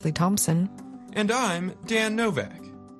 Thompson. And I'm Dan Novak.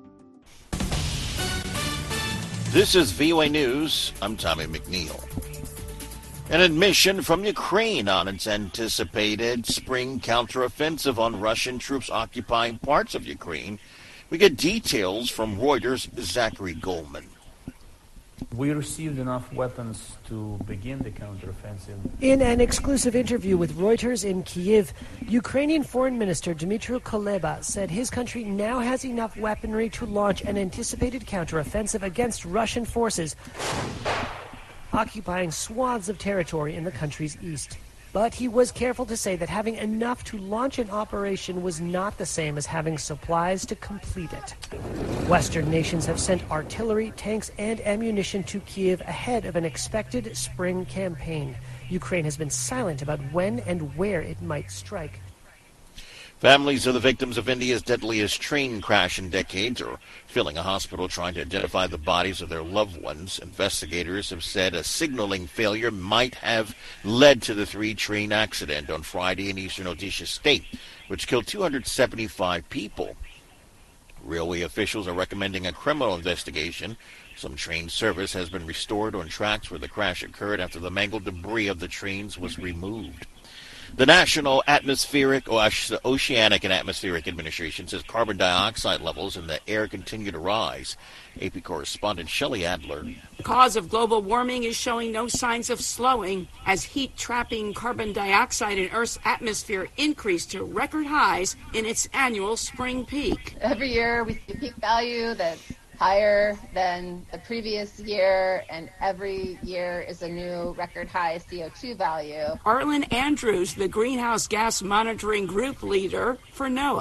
This is VOA News. I'm Tommy McNeil. An admission from Ukraine on its anticipated spring counteroffensive on Russian troops occupying parts of Ukraine. We get details from Reuters' Zachary Goldman. We received enough weapons to begin the counteroffensive. In an exclusive interview with Reuters in Kyiv, Ukrainian Foreign Minister Dmytro Kuleba said his country now has enough weaponry to launch an anticipated counteroffensive against Russian forces occupying swaths of territory in the country's east. But he was careful to say that having enough to launch an operation was not the same as having supplies to complete it. Western nations have sent artillery, tanks, and ammunition to Kyiv ahead of an expected spring campaign. Ukraine has been silent about when and where it might strike. Families of the victims of India's deadliest train crash in decades are filling a hospital trying to identify the bodies of their loved ones. Investigators have said a signaling failure might have led to the three-train accident on Friday in eastern Odisha state, which killed 275 people. Railway officials are recommending a criminal investigation. Some train service has been restored on tracks where the crash occurred after the mangled debris of the trains was removed. The National Oceanic and Atmospheric Administration says carbon dioxide levels in the air continue to rise. AP correspondent Shelley Adler. The cause of global warming is showing no signs of slowing as heat-trapping carbon dioxide in Earth's atmosphere increased to record highs in its annual spring peak. Every year we see a peak value that's higher than the previous year, and every year is a new record high CO2 value. Arlen Andrews, the Greenhouse Gas Monitoring Group leader for NOAA.